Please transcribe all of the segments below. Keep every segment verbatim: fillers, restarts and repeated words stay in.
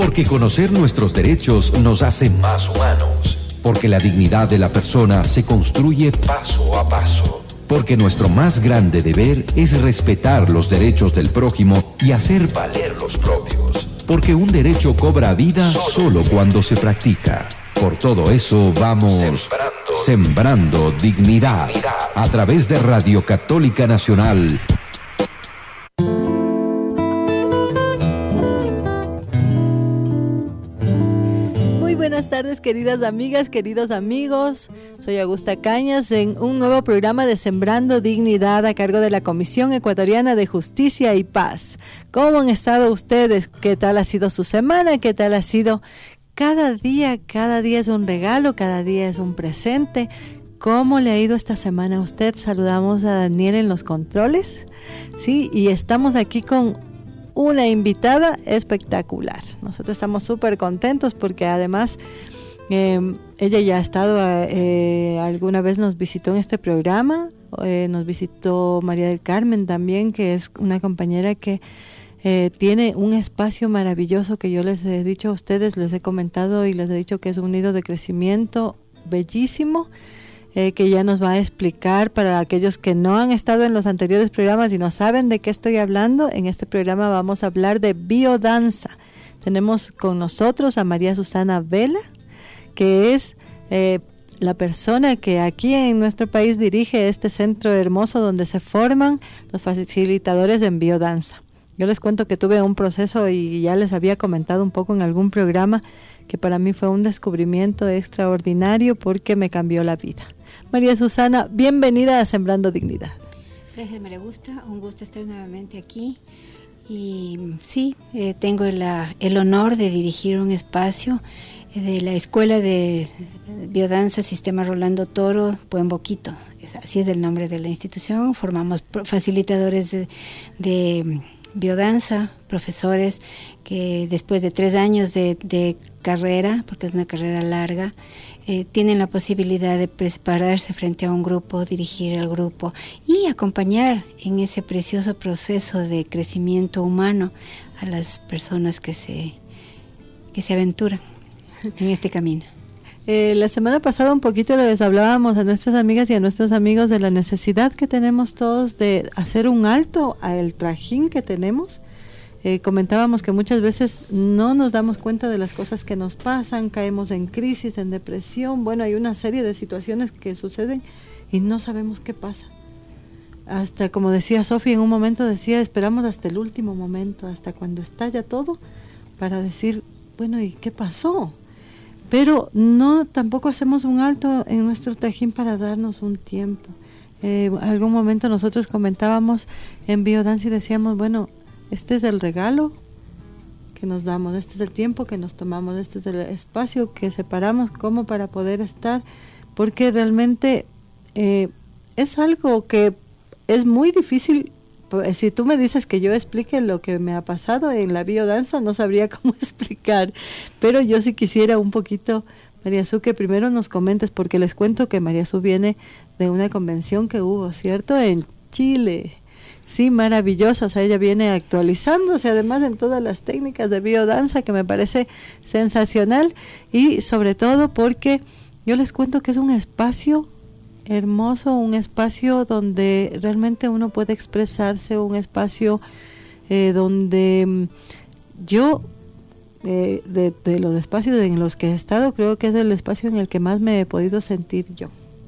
Porque conocer nuestros derechos nos hace más humanos. Porque la dignidad de la persona se construye paso a paso. Porque nuestro más grande deber es respetar los derechos del prójimo y hacer valer los propios. Porque un derecho cobra vida solo cuando se practica. Por todo eso vamos sembrando, sembrando dignidad, dignidad a través de Radio Católica Nacional. Buenas tardes, queridas amigas, queridos amigos. Soy Augusta Cañas en un nuevo programa de Sembrando Dignidad a cargo de la Comisión Ecuatoriana de Justicia y Paz. ¿Cómo han estado ustedes? ¿Qué tal ha sido su semana? ¿Qué tal ha sido cada día? Cada día es un regalo, cada día es un presente. ¿Cómo le ha ido esta semana a usted? Saludamos a Daniel en los controles. Sí, y estamos aquí con una invitada espectacular. Nosotros estamos súper contentos porque además eh, ella ya ha estado, eh, alguna vez nos visitó en este programa, eh, nos visitó María del Carmen también, que es una compañera que eh, tiene un espacio maravilloso que yo les he dicho a ustedes, les he comentado y les he dicho que es un nido de crecimiento bellísimo. Eh, que ya nos va a explicar para aquellos que no han estado en los anteriores programas y no saben de qué estoy hablando. En este programa vamos a hablar de biodanza. Tenemos con nosotros a María Susana Vela, que es eh, la persona que aquí en nuestro país dirige este centro hermoso donde se forman los facilitadores en biodanza. Yo les cuento que tuve un proceso y ya les había comentado un poco en algún programa que para mí fue un descubrimiento extraordinario porque me cambió la vida. María Susana, bienvenida a Sembrando Dignidad. Gracias, María Augusta. Un gusto estar nuevamente aquí. Y sí, eh, tengo la, el honor de dirigir un espacio eh, de la Escuela de Biodanza Sistema Rolando Toro, Puemboquito. Es, así es el nombre de la institución. Formamos facilitadores de, de biodanza, profesores que después de tres años de, de carrera, porque es una carrera larga, Eh, tienen la posibilidad de prepararse frente a un grupo, dirigir el grupo y acompañar en ese precioso proceso de crecimiento humano a las personas que se, que se aventuran en este camino. Eh, la semana pasada un poquito les hablábamos a nuestras amigas y a nuestros amigos de la necesidad que tenemos todos de hacer un alto al trajín que tenemos. Eh, comentábamos que muchas veces no nos damos cuenta de las cosas que nos pasan, caemos en crisis, en depresión, bueno, hay una serie de situaciones que suceden y no sabemos qué pasa. Hasta, como decía Sofía, en un momento decía, esperamos hasta el último momento, hasta cuando estalla todo, para decir, bueno, ¿y qué pasó? Pero no, tampoco hacemos un alto en nuestro trajín para darnos un tiempo. Eh, algún momento nosotros comentábamos en biodanza y decíamos, bueno, este es el regalo que nos damos, este es el tiempo que nos tomamos, este es el espacio que separamos como para poder estar, porque realmente eh, es algo que es muy difícil. Pues, si tú me dices que yo explique lo que me ha pasado en la biodanza, no sabría cómo explicar, pero yo sí quisiera un poquito, María Su, que primero nos comentes, porque les cuento que María Su viene de una convención que hubo, ¿cierto?, en Chile. Sí, maravillosa, o sea, ella viene actualizándose además en todas las técnicas de biodanza, que me parece sensacional, y sobre todo porque yo les cuento que es un espacio hermoso, un espacio donde realmente uno puede expresarse, un espacio eh, donde yo, eh, de, de los espacios en los que he estado, creo que es el espacio en el que más me he podido sentir yo.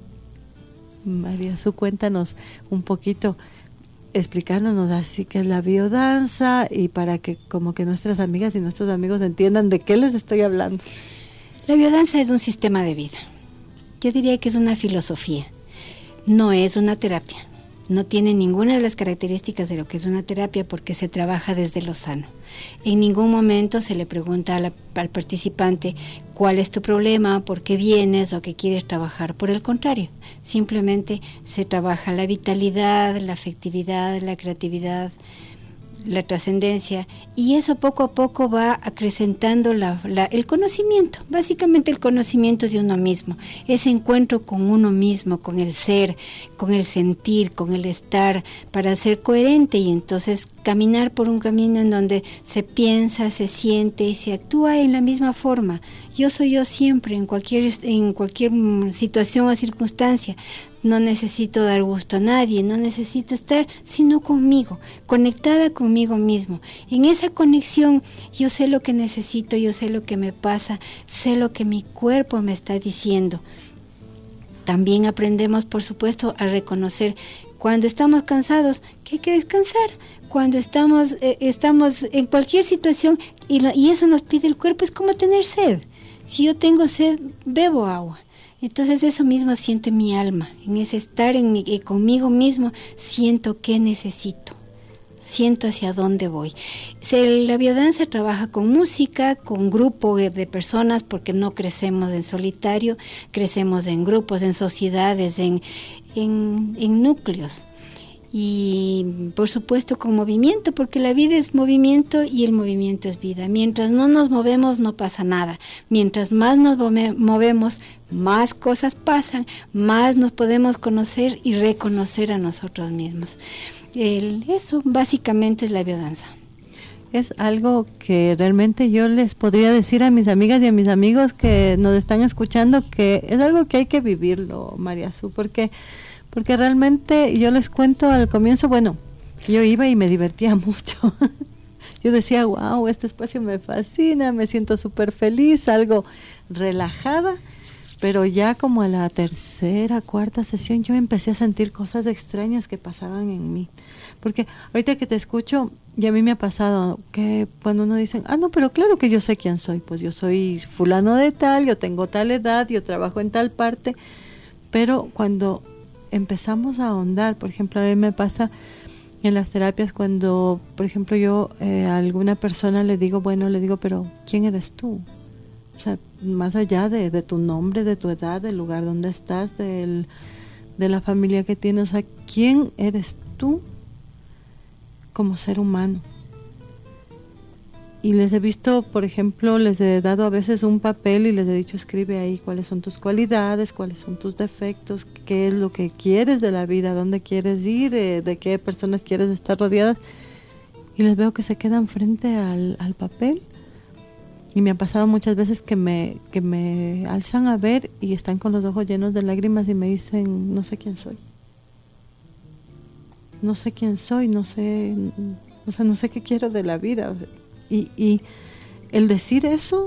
María Su, cuéntanos un poquito, explicándonos así que es la biodanza y para que como que nuestras amigas y nuestros amigos entiendan de qué les estoy hablando. La biodanza es un sistema de vida. Yo diría que es una filosofía. No es una terapia. No tiene ninguna de las características de lo que es una terapia porque se trabaja desde lo sano. En ningún momento se le pregunta a la, al participante cuál es tu problema, por qué vienes o qué quieres trabajar. Por el contrario, simplemente se trabaja la vitalidad, la afectividad, la creatividad, la trascendencia, y eso poco a poco va acrecentando la, la, el conocimiento, básicamente el conocimiento de uno mismo, ese encuentro con uno mismo, con el ser, con el sentir, con el estar, para ser coherente y entonces caminar por un camino en donde se piensa, se siente y se actúa en la misma forma. Yo soy yo siempre, en cualquier, en cualquier situación o circunstancia. No necesito dar gusto a nadie, no necesito estar sino conmigo, conectada conmigo mismo. En esa conexión yo sé lo que necesito, yo sé lo que me pasa, sé lo que mi cuerpo me está diciendo. También aprendemos, por supuesto, a reconocer cuando estamos cansados que hay que descansar. Cuando estamos, eh, estamos en cualquier situación y, lo, y eso nos pide el cuerpo, es como tener sed. Si yo tengo sed, bebo agua. Entonces eso mismo siente mi alma, en ese estar en mi, eh, conmigo mismo, siento qué necesito, siento hacia dónde voy. Se, la biodanza trabaja con música, con grupo de, de personas, porque no crecemos en solitario, crecemos en grupos, en sociedades, en, en, en núcleos. Y por supuesto con movimiento, porque la vida es movimiento y el movimiento es vida. Mientras no nos movemos no pasa nada. Mientras más nos movemos, más cosas pasan, más nos podemos conocer y reconocer a nosotros mismos. El, eso básicamente es la biodanza. Es algo que realmente yo les podría decir a mis amigas y a mis amigos que nos están escuchando, que es algo que hay que vivirlo, María Su, porque... Porque realmente yo les cuento al comienzo, bueno, yo iba y me divertía mucho. Yo decía, wow, este espacio me fascina, me siento súper feliz, algo relajada. Pero ya como a la tercera, cuarta sesión yo empecé a sentir cosas extrañas que pasaban en mí. Porque ahorita que te escucho, y a mí me ha pasado que cuando uno dice, ah, no, pero claro que yo sé quién soy. Pues yo soy fulano de tal, yo tengo tal edad, yo trabajo en tal parte. Pero cuando empezamos a ahondar, por ejemplo, a mí me pasa en las terapias cuando, por ejemplo, yo eh, a alguna persona le digo, bueno, le digo, pero ¿quién eres tú? O sea, más allá de, de tu nombre, de tu edad, del lugar donde estás, del, de la familia que tienes, o sea, ¿quién eres tú como ser humano? Y les he visto, por ejemplo, les he dado a veces un papel y les he dicho, escribe ahí cuáles son tus cualidades, cuáles son tus defectos, qué es lo que quieres de la vida, dónde quieres ir, eh, de qué personas quieres estar rodeadas. Y les veo que se quedan frente al, al papel. Y me ha pasado muchas veces que me, que me alzan a ver y están con los ojos llenos de lágrimas y me dicen, no sé quién soy. No sé quién soy, no sé, o sea, no sé qué quiero de la vida. O sea, Y, y el decir eso,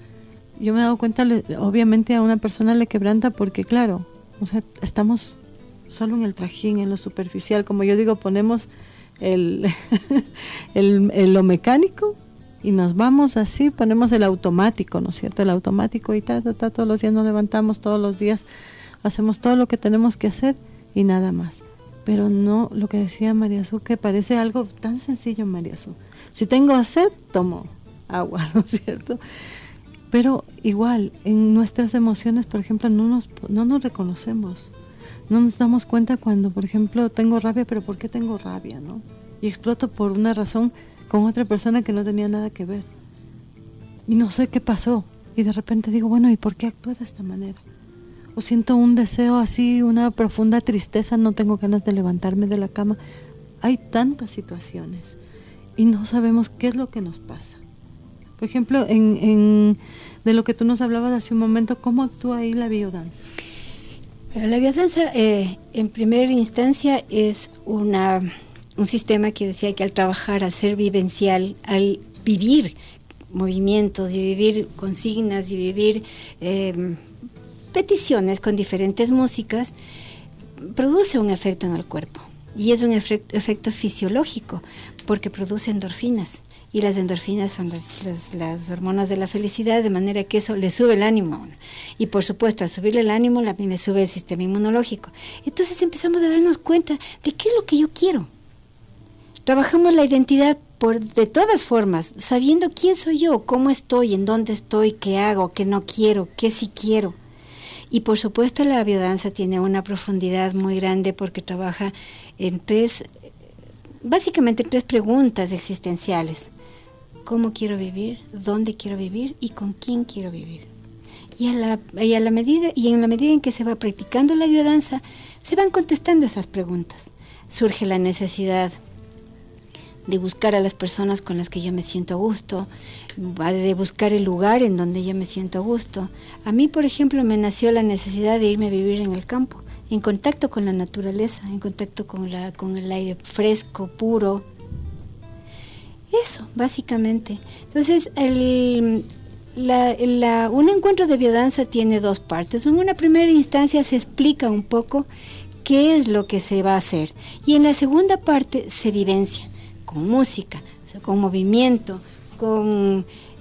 yo me he dado cuenta, le, obviamente a una persona le quebranta porque claro, o sea, estamos solo en el trajín, en lo superficial, como yo digo, ponemos el, el, el lo mecánico y nos vamos así, ponemos el automático, ¿no es cierto? El automático y ta, ta, ta, todos los días nos levantamos, todos los días hacemos todo lo que tenemos que hacer y nada más. Pero no, lo que decía María Su, que parece algo tan sencillo, María Su. Si tengo sed, tomo agua, ¿no es cierto? Pero igual, en nuestras emociones, por ejemplo, no nos, no nos reconocemos. No nos damos cuenta cuando, por ejemplo, tengo rabia, pero ¿por qué tengo rabia, no? Y exploto por una razón con otra persona que no tenía nada que ver. Y no sé qué pasó. Y de repente digo, bueno, ¿y por qué actúo de esta manera? O siento un deseo así, una profunda tristeza, no tengo ganas de levantarme de la cama. Hay tantas situaciones y no sabemos qué es lo que nos pasa. Por ejemplo, en, en de lo que tú nos hablabas hace un momento, ¿cómo actúa ahí la biodanza? Pero la biodanza, eh, en primera instancia, es una, un sistema que decía que al trabajar, al ser vivencial, al vivir movimientos y vivir consignas y vivir eh, peticiones con diferentes músicas, produce un efecto en el cuerpo. Y es un efecto, efecto fisiológico, porque produce endorfinas. Y las endorfinas son las, las, las hormonas de la felicidad, de manera que eso le sube el ánimo a uno. Y por supuesto, al subirle el ánimo, también le sube el sistema inmunológico. Entonces empezamos a darnos cuenta de qué es lo que yo quiero. Trabajamos la identidad por, de todas formas, sabiendo quién soy yo, cómo estoy, en dónde estoy, qué hago, qué no quiero, qué sí quiero. Y por supuesto la biodanza tiene una profundidad muy grande porque trabaja en tres básicamente tres preguntas existenciales. ¿Cómo quiero vivir? ¿Dónde quiero vivir? ¿Y con quién quiero vivir? Y a la, y a la medida, y en la medida en que se va practicando la biodanza, se van contestando esas preguntas. Surge la necesidad de buscar a las personas con las que yo me siento a gusto, de buscar el lugar en donde yo me siento a gusto. A mí, por ejemplo, me nació la necesidad de irme a vivir en el campo, en contacto con la naturaleza, en contacto con, la, con el aire fresco, puro. Eso, básicamente. Entonces, el, la, la, un encuentro de biodanza tiene dos partes. En una primera instancia se explica un poco qué es lo que se va a hacer. Y en la segunda parte se vivencia, con música, con movimiento, con,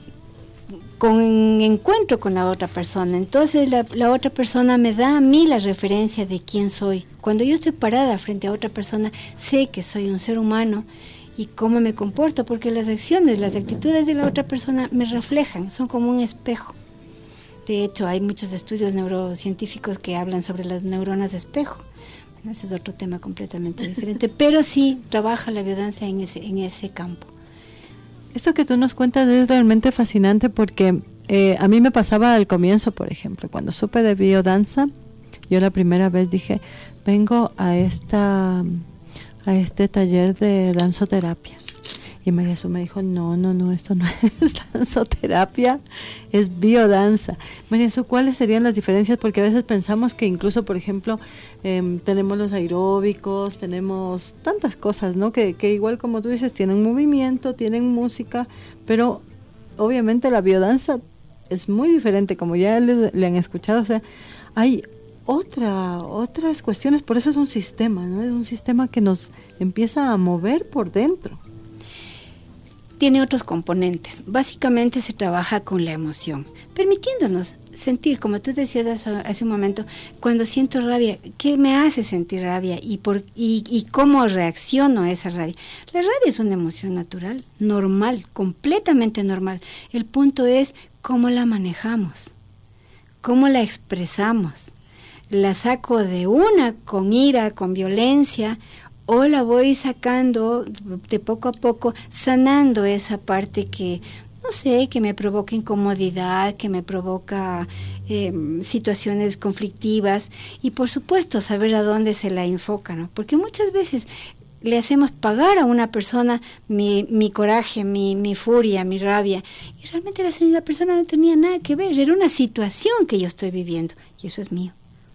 con encuentro con la otra persona. Entonces la, la otra persona me da a mí la referencia de quién soy. Cuando yo estoy parada frente a otra persona, sé que soy un ser humano y cómo me comporto, porque las acciones, las actitudes de la otra persona me reflejan, son como un espejo. De hecho, hay muchos estudios neurocientíficos que hablan sobre las neuronas de espejo. Ese es otro tema completamente diferente, pero sí trabaja la biodanza en ese, en ese campo. Esto que tú nos cuentas es realmente fascinante porque eh, a mí me pasaba al comienzo, por ejemplo, cuando supe de biodanza, yo la primera vez dije, vengo a esta a este taller de danzoterapia. Y María Su me dijo, no, no, no, esto no es danzoterapia, es biodanza. María Su, ¿cuáles serían las diferencias? Porque a veces pensamos que incluso, por ejemplo, eh, tenemos los aeróbicos, tenemos tantas cosas, ¿no? Que, que igual como tú dices, tienen movimiento, tienen música, pero obviamente la biodanza es muy diferente, como ya le, le han escuchado, o sea, hay otra, otras cuestiones, por eso es un sistema, ¿no? Es un sistema que nos empieza a mover por dentro. Tiene otros componentes. Básicamente se trabaja con la emoción, permitiéndonos sentir, como tú decías hace, hace un momento, cuando siento rabia, ¿qué me hace sentir rabia? Y, por, y, y cómo reacciono a esa rabia. La rabia es una emoción natural, normal, completamente normal. El punto es cómo la manejamos, cómo la expresamos. La saco de una con ira, con violencia, o la voy sacando de poco a poco, sanando esa parte que, no sé, que me provoca incomodidad, que me provoca eh, situaciones conflictivas, y por supuesto saber a dónde se la enfoca, ¿no? Porque muchas veces le hacemos pagar a una persona mi, mi coraje, mi, mi furia, mi rabia, y realmente la, la persona no tenía nada que ver, era una situación que yo estoy viviendo, y eso es mío.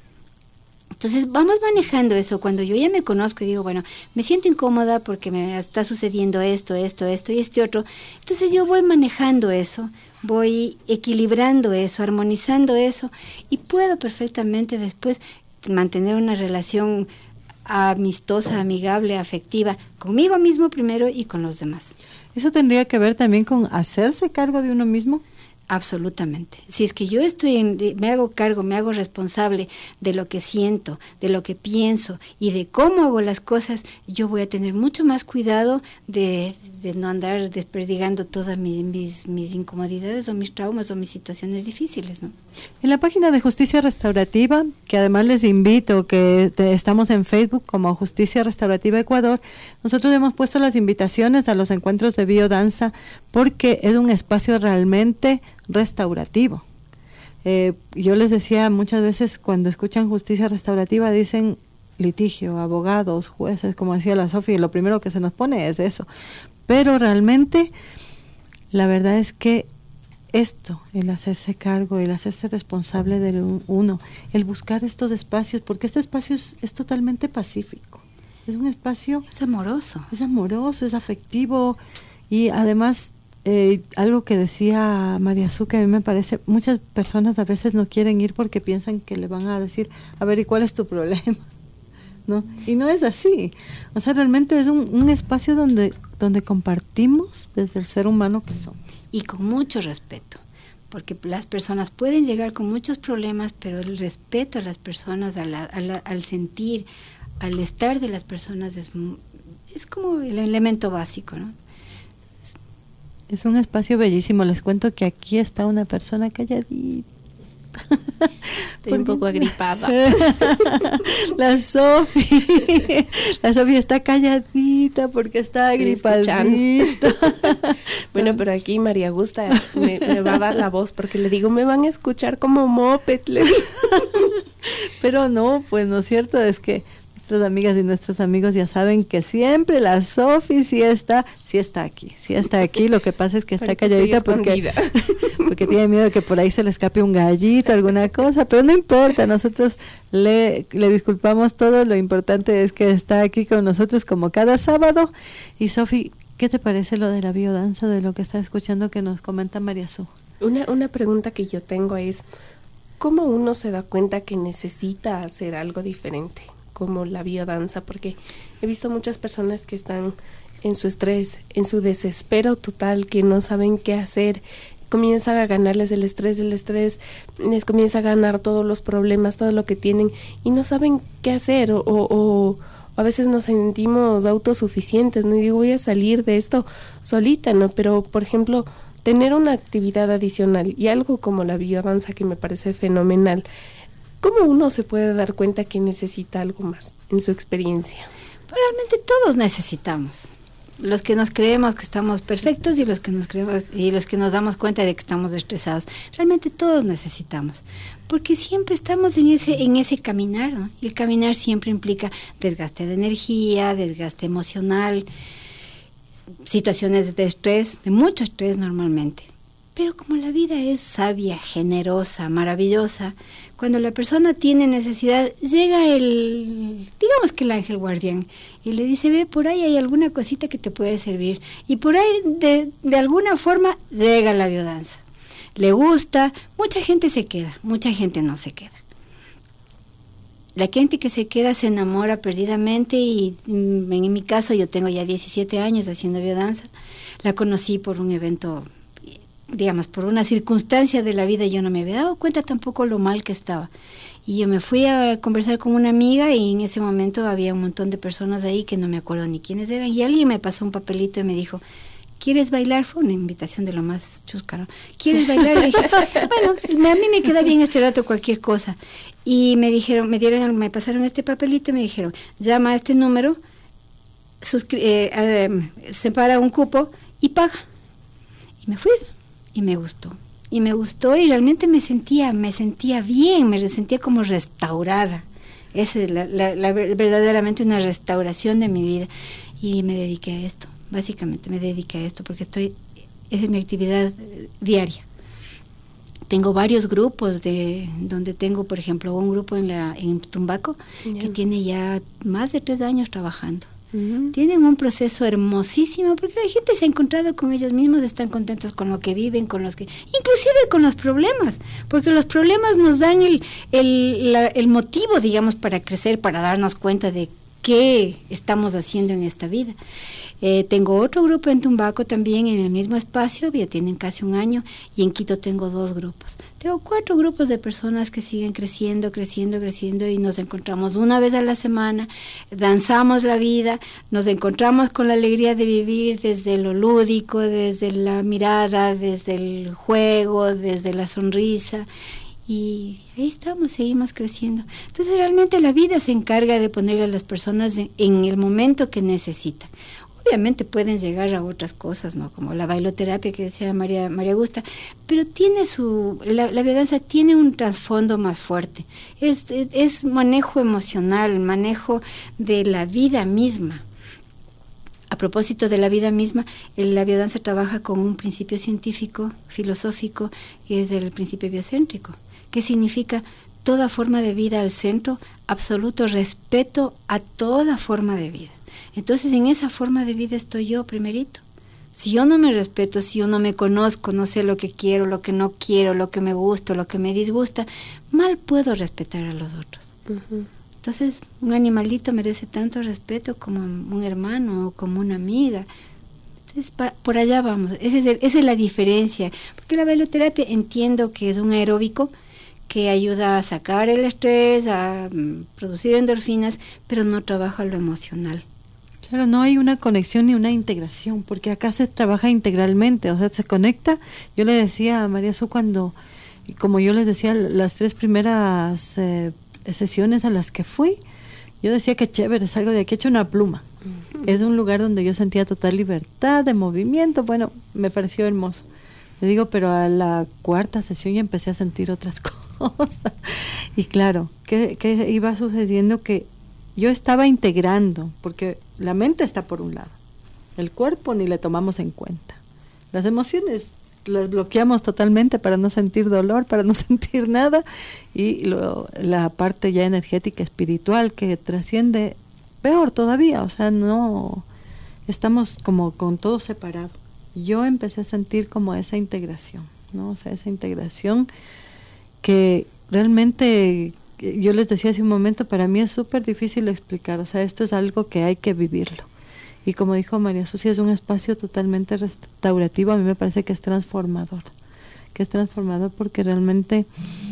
Entonces vamos manejando eso. Cuando yo ya me conozco y digo, bueno, me siento incómoda porque me está sucediendo esto, esto, esto y este otro, entonces yo voy manejando eso, voy equilibrando eso, armonizando eso, y puedo perfectamente después mantener una relación amistosa, amigable, afectiva, conmigo mismo primero y con los demás. ¿Eso tendría que ver también con hacerse cargo de uno mismo? Absolutamente. Si es que yo estoy en, me hago cargo, me hago responsable de lo que siento, de lo que pienso y de cómo hago las cosas, yo voy a tener mucho más cuidado de, de no andar desperdigando todas mis, mis, mis incomodidades o mis traumas o mis situaciones difíciles, ¿no? En la página de Justicia Restaurativa, que además les invito, que te, estamos en Facebook como Justicia Restaurativa Ecuador, nosotros hemos puesto las invitaciones a los encuentros de biodanza porque es un espacio realmente restaurativo. Eh, yo les decía muchas veces cuando escuchan Justicia Restaurativa dicen litigio, abogados, jueces, como decía la Sofía, lo primero que se nos pone es eso. Pero realmente la verdad es que esto, el hacerse cargo, el hacerse responsable de uno, el buscar estos espacios, porque este espacio es, es totalmente pacífico, es un espacio... Es amoroso. Es amoroso, es afectivo, y además, eh, algo que decía María Su, que a mí me parece, muchas personas a veces no quieren ir porque piensan que le van a decir, a ver, ¿y cuál es tu problema? ¿No? Y no es así, o sea, realmente es un, un espacio donde, donde compartimos desde el ser humano que somos. Y con mucho respeto, porque las personas pueden llegar con muchos problemas, pero el respeto a las personas, a la, a la, al sentir, al estar de las personas es, es como el elemento básico, ¿no? Es un espacio bellísimo. Les cuento que aquí está una persona calladita, Estoy un poco agripada. La Sofi, la Sofi está calladita porque está agripadita. Bueno, pero aquí María Augusta me, me va a dar la voz porque le digo, me van a escuchar como moped. Pero no, pues no es cierto, es que nuestras amigas y nuestros amigos ya saben que siempre la Sofi sí está, sí está aquí, sí está aquí, lo que pasa es que está porque calladita porque, porque tiene miedo de que por ahí se le escape un gallito, alguna cosa, pero no importa, nosotros le, le disculpamos todo, lo importante es que está aquí con nosotros como cada sábado. Y Sofi, ¿qué te parece lo de la biodanza, de lo que está escuchando que nos comenta María Su? Una, una pregunta que yo tengo es, ¿cómo uno se da cuenta que necesita hacer algo diferente, como la biodanza? Porque he visto muchas personas que están en su estrés, en su desespero total, que no saben qué hacer, comienza a ganarles el estrés, el estrés les comienza a ganar todos los problemas, todo lo que tienen, y no saben qué hacer, o, o, o a veces nos sentimos autosuficientes, ¿no? Y digo, voy a salir de esto solita, ¿no? Pero, por ejemplo, tener una actividad adicional y algo como la biodanza, que me parece fenomenal, ¿cómo uno se puede dar cuenta que necesita algo más en su experiencia? Realmente todos necesitamos. Los que nos creemos que estamos perfectos y los que nos creemos y los que nos damos cuenta de que estamos estresados. Realmente todos necesitamos, porque siempre estamos en ese en ese caminar, ¿no? Y el caminar siempre implica desgaste de energía, desgaste emocional, situaciones de estrés, de mucho estrés normalmente. Pero como la vida es sabia, generosa, maravillosa, cuando la persona tiene necesidad, llega el, digamos que el ángel guardián, y le dice, ve, por ahí hay alguna cosita que te puede servir. Y por ahí, de, de alguna forma, llega la biodanza. Le gusta, mucha gente se queda, mucha gente no se queda. La gente que se queda se enamora perdidamente y mm, en mi caso yo tengo ya diecisiete años haciendo biodanza. La conocí por un evento, digamos, por una circunstancia de la vida. Yo no me había dado cuenta tampoco lo mal que estaba. Y yo me fui a conversar con una amiga y en ese momento había un montón de personas ahí que no me acuerdo ni quiénes eran. Y alguien me pasó un papelito y me dijo, ¿quieres bailar? Fue una invitación de lo más chusca, ¿no? ¿Quieres bailar? Le dije, bueno, a mí me queda bien este rato cualquier cosa. Y me dijeron, me dieron, me pasaron este papelito y me dijeron, llama a este número, suscri- eh, eh, separa un cupo y paga. Y me fui y me gustó. Y me gustó y realmente me sentía, me sentía bien, me sentía como restaurada. Esa es la, la, la, verdaderamente una restauración de mi vida. Y me dediqué a esto. Básicamente me dediqué a esto porque estoy, esa es mi actividad diaria. Tengo varios grupos de donde tengo, por ejemplo, un grupo en la en Tumbaco yeah. que tiene ya más de tres años trabajando. Uh-huh. Tienen un proceso hermosísimo porque la gente se ha encontrado con ellos mismos, están contentos con lo que viven, con los que, inclusive con los problemas, porque los problemas nos dan el el, la, el motivo, digamos, para crecer, para darnos cuenta de qué estamos haciendo en esta vida. Eh, tengo otro grupo en Tumbaco también en el mismo espacio, ya tienen casi un año, y en Quito tengo dos grupos. Tengo cuatro grupos de personas que siguen creciendo, creciendo, creciendo y nos encontramos una vez a la semana, danzamos la vida, nos encontramos con la alegría de vivir desde lo lúdico, desde la mirada, desde el juego, desde la sonrisa. Y ahí estamos, seguimos creciendo. Entonces realmente la vida se encarga de ponerle a las personas en, en el momento que necesitan. Obviamente pueden llegar a otras cosas, ¿no? Como la bailoterapia que decía María María Augusta, pero tiene su la, la biodanza tiene un trasfondo más fuerte. Es, es, es manejo emocional, manejo de la vida misma. A propósito de la vida misma, la biodanza trabaja con un principio científico, filosófico, que es el principio biocéntrico, que significa toda forma de vida al centro, absoluto respeto a toda forma de vida. Entonces, en esa forma de vida estoy yo primerito. Si yo no me respeto, si yo no me conozco, no sé lo que quiero, lo que no quiero, lo que me gusta, lo que me disgusta, mal puedo respetar a los otros. Uh-huh. Entonces, un animalito merece tanto respeto como un hermano o como una amiga. Entonces, pa, por allá vamos. Ese es el, esa es la diferencia. Porque la bailoterapia entiendo que es un aeróbico que ayuda a sacar el estrés, a um, producir endorfinas, pero no trabaja lo emocional. Claro, no hay una conexión ni una integración, porque acá se trabaja integralmente, o sea, se conecta. Yo le decía a María Su cuando Y como yo les decía, las tres primeras eh, sesiones a las que fui, yo decía que chévere, salgo de aquí hecho una pluma. Uh-huh. Es un lugar donde yo sentía total libertad de movimiento, bueno, me pareció hermoso. Le digo, pero a la cuarta sesión ya empecé a sentir otras cosas. Y claro, ¿qué, qué iba sucediendo? Que yo estaba integrando, porque la mente está por un lado, el cuerpo ni le tomamos en cuenta. Las emociones las bloqueamos totalmente para no sentir dolor, para no sentir nada, y lo, la parte ya energética, espiritual, que trasciende, peor todavía, o sea, no, estamos como con todo separado. Yo empecé a sentir como esa integración, ¿no? O sea, esa integración que realmente, yo les decía hace un momento, para mí es súper difícil explicar, o sea, esto es algo que hay que vivirlo. Y como dijo María Sucia, es un espacio totalmente restaurativo, a mí me parece que es transformador, que es transformador porque realmente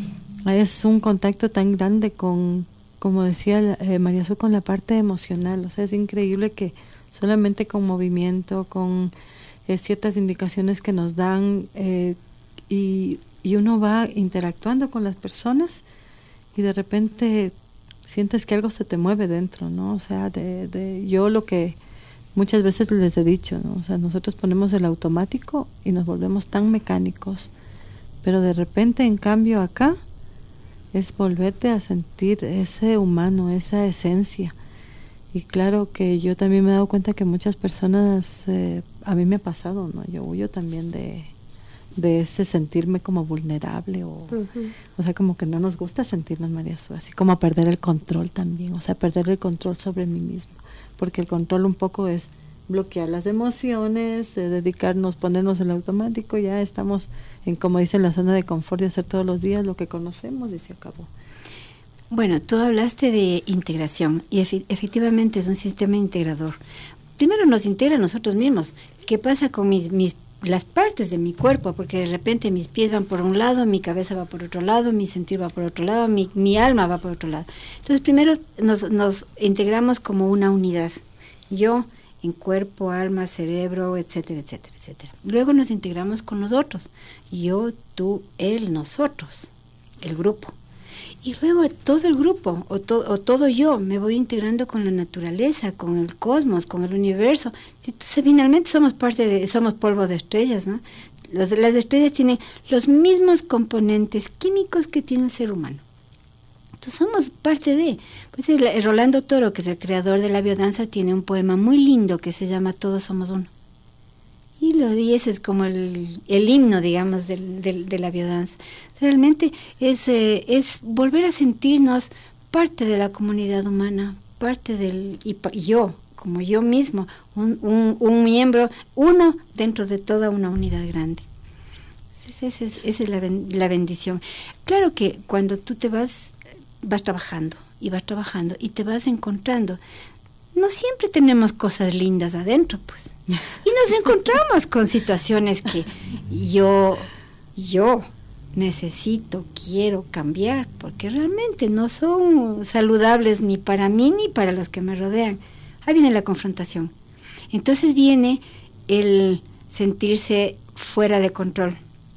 es un contacto tan grande con, como decía eh, María Sucia, con la parte emocional, o sea, es increíble que solamente con movimiento, con eh, ciertas indicaciones que nos dan eh, y, y uno va interactuando con las personas y de repente sientes que algo se te mueve dentro, ¿no? O sea, de, de yo lo que muchas veces les he dicho, ¿no? O sea, nosotros ponemos el automático y nos volvemos tan mecánicos, pero de repente, en cambio, acá es volverte a sentir ese humano, esa esencia. Y claro que yo también me he dado cuenta que muchas personas, eh, a mí me ha pasado, ¿no? Yo huyo también de, de ese sentirme como vulnerable, o, uh-huh. o sea, como que no nos gusta sentirnos, María Su, así como perder el control también, o sea, perder el control sobre mí mismo, porque el control un poco es bloquear las emociones, eh, dedicarnos, ponernos el automático, ya estamos en, como dicen, la zona de confort de hacer todos los días lo que conocemos y se acabó. Bueno, tú hablaste de integración y efe- efectivamente es un sistema integrador. Primero nos integra a nosotros mismos. ¿Qué pasa con mis, mis las partes de mi cuerpo? Porque de repente mis pies van por un lado, mi cabeza va por otro lado, mi sentir va por otro lado, mi, mi alma va por otro lado. Entonces primero nos, nos integramos como una unidad. Yo en cuerpo, alma, cerebro, etcétera, etcétera, etcétera. Luego nos integramos con los otros. Yo, tú, él, nosotros, el grupo. Y luego todo el grupo, o, to, o todo yo, me voy integrando con la naturaleza, con el cosmos, con el universo. Entonces, finalmente somos parte de, somos polvo de estrellas, ¿no? Las, las estrellas tienen los mismos componentes químicos que tiene el ser humano. Entonces somos parte de... Pues el, Rolando Toro, que es el creador de la biodanza, tiene un poema muy lindo que se llama Todos somos uno. Y, lo, y ese es como el, el himno, digamos, del, del, de la biodanza. Realmente es, eh, es volver a sentirnos parte de la comunidad humana, parte del... Y, y yo, como yo mismo, un, un, un miembro, uno dentro de toda una unidad grande. Esa es, esa es la, ben, la bendición. Claro que cuando tú te vas, vas trabajando, y vas trabajando, y te vas encontrando... No siempre tenemos cosas lindas adentro, pues. Y nos encontramos con situaciones que yo, yo necesito, quiero cambiar, porque realmente no son saludables ni para mí ni para los que me rodean. Ahí viene la confrontación. Entonces viene el sentirse fuera de control.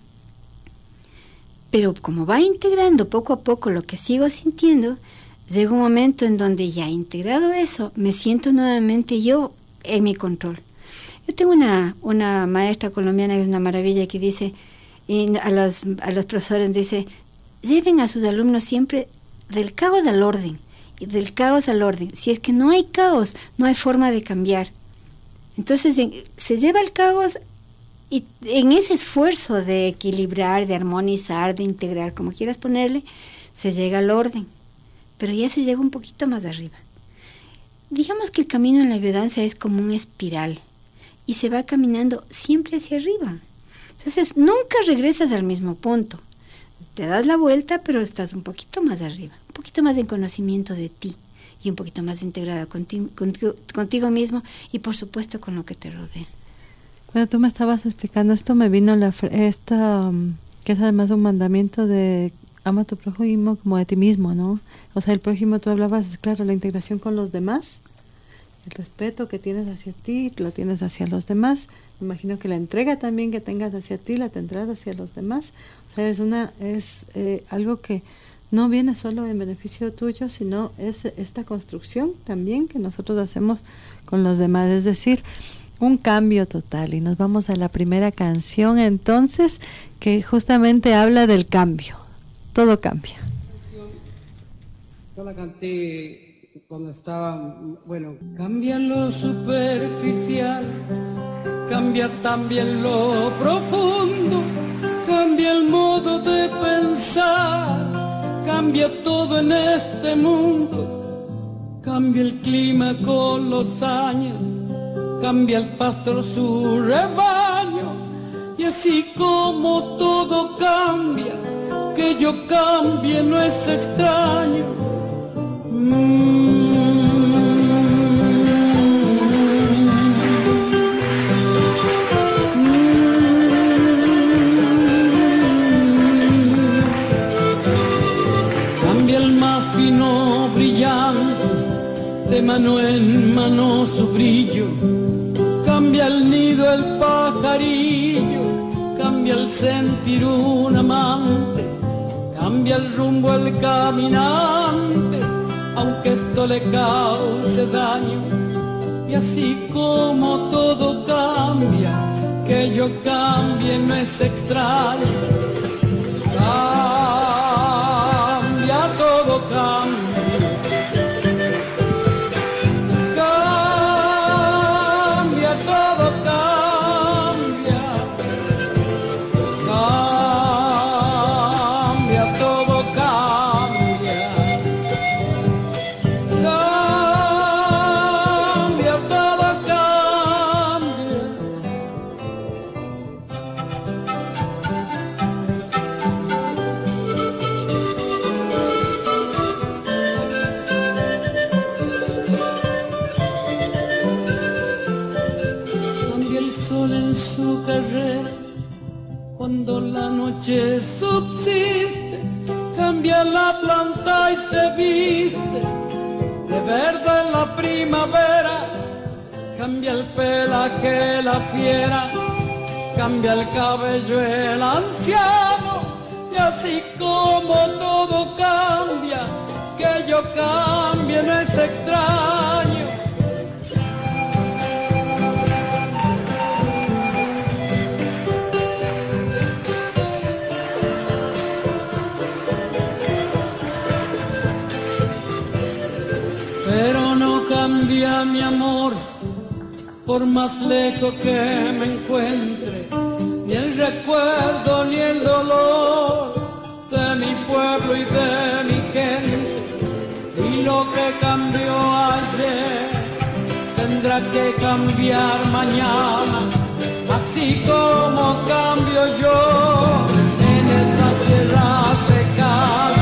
Pero como va integrando poco a poco lo que sigo sintiendo, llega un momento en donde ya integrado eso, me siento nuevamente yo en mi control. Yo tengo una, una maestra colombiana que es una maravilla, que dice, y a los, a los profesores dice, lleven a sus alumnos siempre del caos al orden, y del caos al orden. Si es que no hay caos, no hay forma de cambiar. Entonces en, se lleva el caos, y en ese esfuerzo de equilibrar, de armonizar, de integrar, como quieras ponerle, se llega al orden. Pero ya se llega un poquito más arriba. Digamos que el camino en la biodanza es como una espiral y se va caminando siempre hacia arriba. Entonces nunca regresas al mismo punto. Te das la vuelta, pero estás un poquito más arriba, un poquito más en conocimiento de ti y un poquito más integrada contigo, contigo, contigo mismo y por supuesto con lo que te rodea. Cuando tú me estabas explicando esto, me vino la esta um, que es además un mandamiento de ama a tu prójimo como a ti mismo, ¿no? O sea, el prójimo, tú hablabas, claro, la integración con los demás, el respeto que tienes hacia ti, lo tienes hacia los demás. Me imagino que la entrega también que tengas hacia ti, la tendrás hacia los demás. O sea, es, una, es eh, algo que no viene solo en beneficio tuyo, sino es esta construcción también que nosotros hacemos con los demás. Es decir, un cambio total. Y nos vamos a la primera canción entonces, que justamente habla del cambio. Todo cambia. Yo la canté cuando estaba, bueno, cambia lo superficial, cambia también lo profundo, cambia el modo de pensar, cambia todo en este mundo, cambia el clima con los años, cambia el pastor su rebaño, y así como todo cambia, que yo cambie no es extraño. Mm. Cambia el más fino brillante, de mano en mano su brillo, cambia el nido el pajarillo, cambia el sentir un amante, cambia el rumbo el caminante, aunque esto le cause daño. Y así como todo cambia, que yo cambie no es extraño. Cambia, todo cambia. Cambia, todo cambia. Cambia, todo cambia. Cambia, todo cambia. Cambia el sol en su carrera cuando la noche subsiste, cambia la planta y se viste de verde en la primavera, cambia el pelaje la fiera, cambia el cabello el anciano, y así como todo cambia, que yo cambie no es extraño. Pero no cambia mi amor, por más lejos que me encuentre, ni el recuerdo ni el dolor de mi pueblo y de mi gente. Y lo que cambió ayer tendrá que cambiar mañana, así como cambio yo en estas tierras lejanas.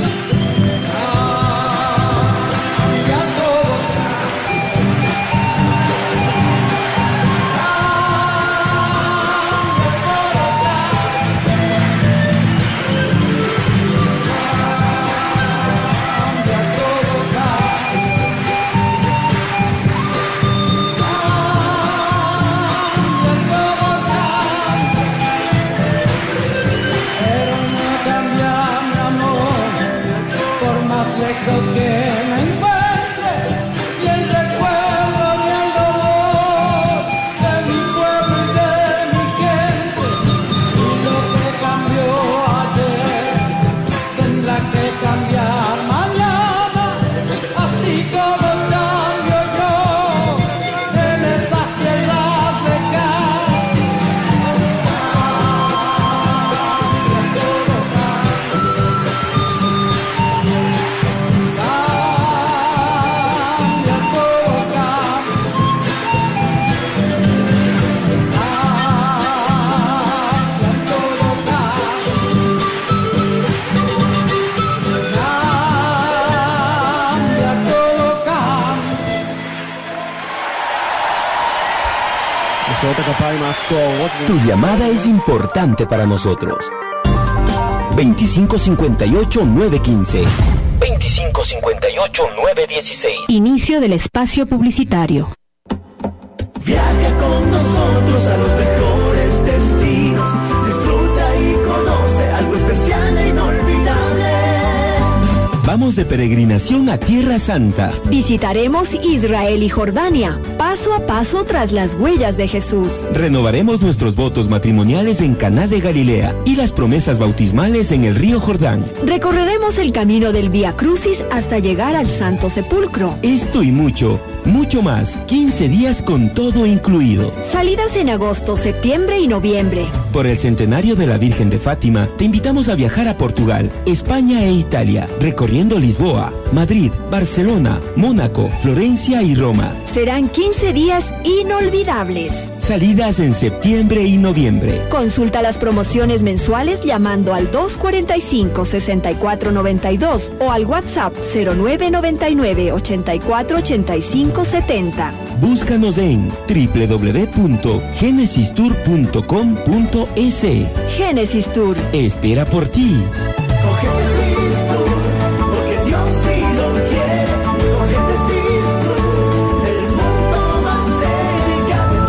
Que me encuentre y el recuerdo y el dolor de mi pueblo y de mi gente. Y lo que cambió ayer tendrá que cambiar mañana, así como cambio yo en estas tierras lejanas. Tu llamada es importante para nosotros. veinticinco cincuenta y ocho nueve quince. veinticinco cincuenta y ocho nueve uno seis. Inicio del espacio publicitario. Viaja con nosotros a los mejores destinos. Disfruta y conoce algo especial e inolvidable. Vamos de peregrinación a Tierra Santa. Visitaremos Israel y Jordania, paso a paso tras las huellas de Jesús. Renovaremos nuestros votos matrimoniales en Caná de Galilea y las promesas bautismales en el río Jordán. Recorreremos el camino del Vía Crucis hasta llegar al Santo Sepulcro. Esto y mucho, mucho más. quince días con todo incluido. Salidas en agosto, septiembre y noviembre. Por el centenario de la Virgen de Fátima, te invitamos a viajar a Portugal, España e Italia, recorriendo Lisboa, Madrid, Barcelona, Mónaco, Florencia y Roma. Serán quince días inolvidables. Salidas en septiembre y noviembre. Consulta las promociones mensuales llamando al dos cuarenta y cinco, sesenta y cuatro noventa y dos o al WhatsApp cero nueve noventa y nueve, ochenta y cuatro, ochenta y cinco, setenta. Búscanos en doble u doble u doble u punto genesis tour punto com punto es. Génesis Tour espera por ti. Con Génesis Tour, porque Dios sí lo quiere. Con Génesis Tour, el mundo más cerca de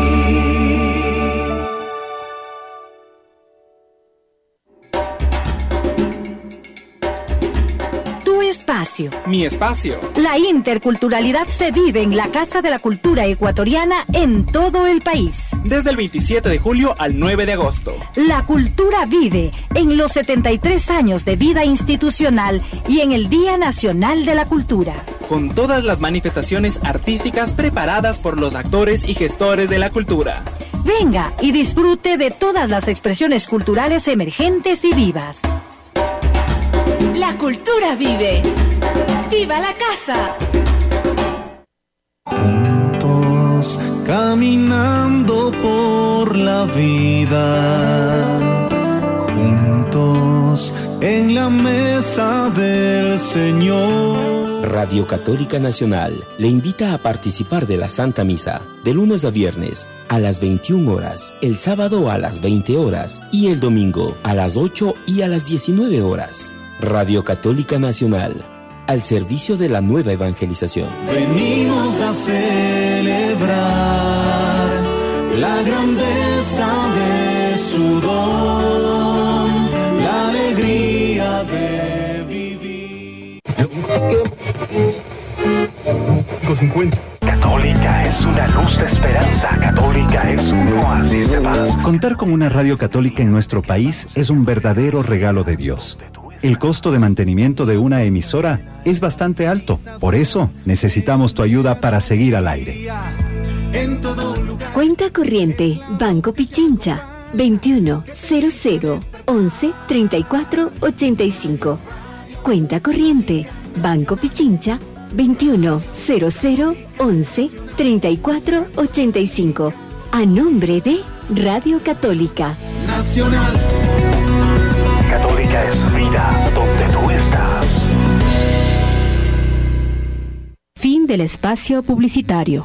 ti. Tu espacio. Mi espacio. La interculturalidad se vive en la Casa de la Cultura Ecuatoriana en todo el país. Desde el veintisiete de julio al nueve de agosto. La cultura vive en los setenta y tres años de vida institucional y en el Día Nacional de la Cultura. Con todas las manifestaciones artísticas preparadas por los actores y gestores de la cultura. Venga y disfrute de todas las expresiones culturales emergentes y vivas. La cultura vive. ¡Viva la casa! Juntos caminando por la vida, juntos en la mesa del Señor. Radio Católica Nacional le invita a participar de la Santa Misa de lunes a viernes a las veintiuna horas, el sábado a las veinte horas y el domingo a las ocho y a las diecinueve horas. Radio Católica Nacional, al servicio de la nueva evangelización. Venimos a celebrar la grandeza de su don, la alegría de vivir. Católica es una luz de esperanza. Católica es un oasis de paz. Contar con una radio católica en nuestro país es un verdadero regalo de Dios. El costo de mantenimiento de una emisora es bastante alto. Por eso, necesitamos tu ayuda para seguir al aire. Cuenta corriente Banco Pichincha veintiuno cero cero once treinta y cuatro ochenta y cinco. Cuenta corriente Banco Pichincha veintiuno cero cero once treinta y cuatro ochenta y cinco. A nombre de Radio Católica Nacional. Católica es vida donde tú estás. Fin del espacio publicitario.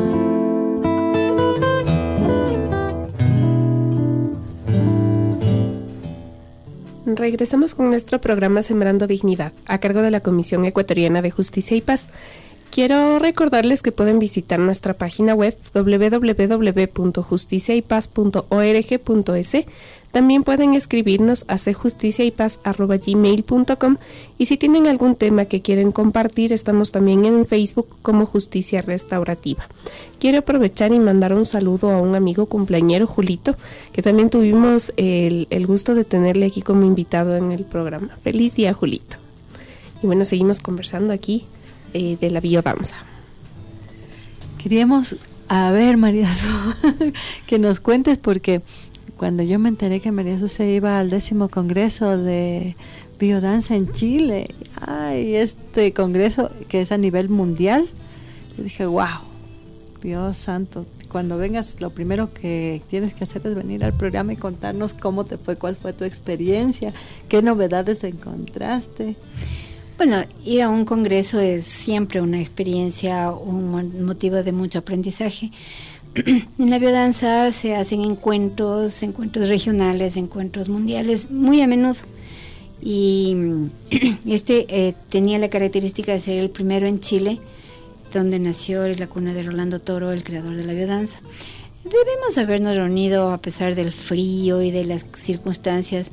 Regresamos con nuestro programa Sembrando Dignidad, a cargo de la Comisión Ecuatoriana de Justicia y Paz. Quiero recordarles que pueden visitar nuestra página web doble u doble u doble u punto justicia y paz punto org punto es. También pueden escribirnos a cjusticiaypaz arroba gmail punto com y si tienen algún tema que quieren compartir, estamos también en Facebook como Justicia Restaurativa. Quiero aprovechar y mandar un saludo a un amigo cumpleañero, Julito, que también tuvimos el, el gusto de tenerle aquí como invitado en el programa. Feliz día, Julito. Y bueno, seguimos conversando aquí eh, de la biodanza. Queríamos, a ver, María Su, que nos cuentes, porque cuando yo me enteré que María Su se iba al décimo congreso de biodanza en Chile, ay, este congreso que es a nivel mundial, yo dije, wow, Dios santo, cuando vengas lo primero que tienes que hacer es venir al programa y contarnos cómo te fue, cuál fue tu experiencia, qué novedades encontraste. Bueno, ir a un congreso es siempre una experiencia, un motivo de mucho aprendizaje. En la biodanza se hacen encuentros, encuentros regionales, encuentros mundiales, muy a menudo. Y este eh, tenía la característica de ser el primero en Chile, donde nació la cuna de Rolando Toro, el creador de la biodanza. Debemos habernos reunido, a pesar del frío y de las circunstancias,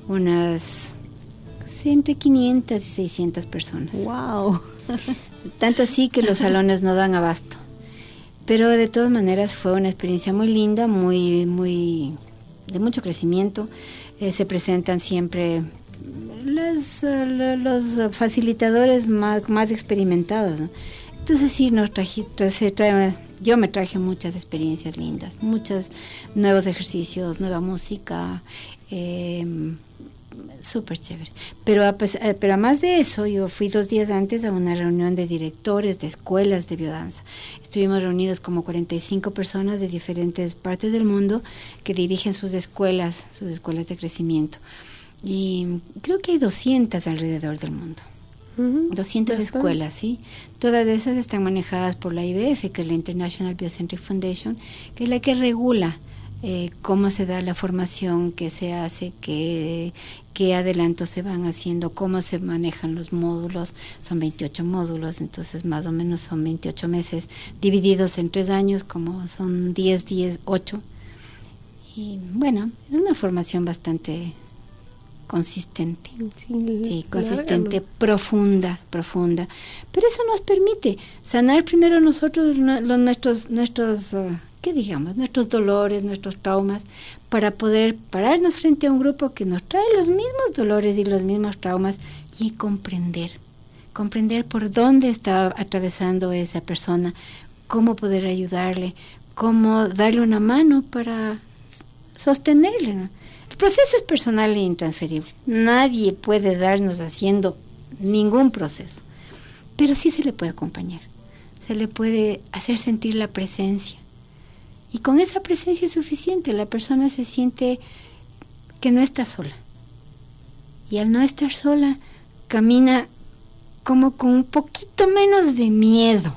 unas sí, entre quinientas y seiscientas personas. ¡Wow! Tanto así que los salones no dan abasto. Pero de todas maneras fue una experiencia muy linda, muy, muy de mucho crecimiento. Eh, se presentan siempre los, uh, los facilitadores más, más experimentados, ¿no? Entonces sí, nos traje, traje, traje, yo me traje muchas experiencias lindas, muchos nuevos ejercicios, nueva música, eh, súper chévere. Pero a, pero a más de eso, yo fui dos días antes a una reunión de directores de escuelas de biodanza. Estuvimos reunidos como cuarenta y cinco personas de diferentes partes del mundo que dirigen sus escuelas, sus escuelas de crecimiento. Y creo que hay doscientas alrededor del mundo. Uh-huh. doscientas Bastante. Escuelas, ¿sí? Todas esas están manejadas por la I B F, que es la International Biocentric Foundation, que es la que regula eh, cómo se da la formación, qué se hace, qué, qué adelantos se van haciendo, cómo se manejan los módulos. Son veintiocho módulos, entonces más o menos son veintiocho meses divididos en tres años, como son diez, diez, ocho. Y bueno, es una formación bastante consistente, sí, sí consistente, claro. profunda, profunda. Pero eso nos permite sanar primero nosotros no, los, nuestros, nuestros, uh, ¿qué digamos? Nuestros dolores, nuestros traumas, para poder pararnos frente a un grupo que nos trae los mismos dolores y los mismos traumas y comprender, comprender por dónde está atravesando esa persona, cómo poder ayudarle, cómo darle una mano para sostenerle, ¿no? El proceso es personal e intransferible. Nadie puede darnos haciendo ningún proceso, pero sí se le puede acompañar, se le puede hacer sentir la presencia. Y con esa presencia es suficiente, la persona se siente que no está sola. Y al no estar sola, camina como con un poquito menos de miedo.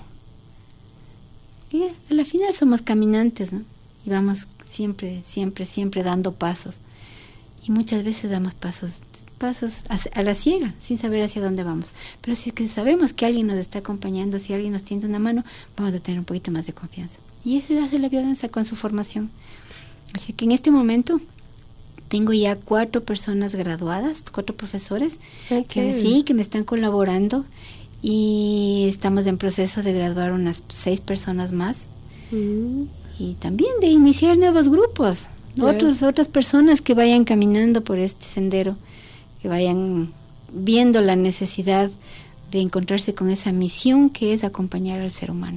Y a la final somos caminantes, ¿no? Y vamos siempre, siempre, siempre dando pasos. Y muchas veces damos pasos, pasos a, a la ciega, sin saber hacia dónde vamos. Pero si es que sabemos que alguien nos está acompañando, si alguien nos tiende una mano, vamos a tener un poquito más de confianza. Y eso hace la biodanza con su formación. Así que en este momento tengo ya cuatro personas graduadas, cuatro profesores, okay. que sí, que me están colaborando. Y estamos en proceso de graduar unas seis personas más. Mm. Y también de iniciar nuevos grupos. Claro. Otros, otras personas que vayan caminando por este sendero, que vayan viendo la necesidad de encontrarse con esa misión que es acompañar al ser humano.